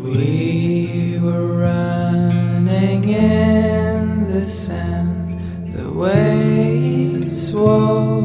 We were running in the sand, the waves walked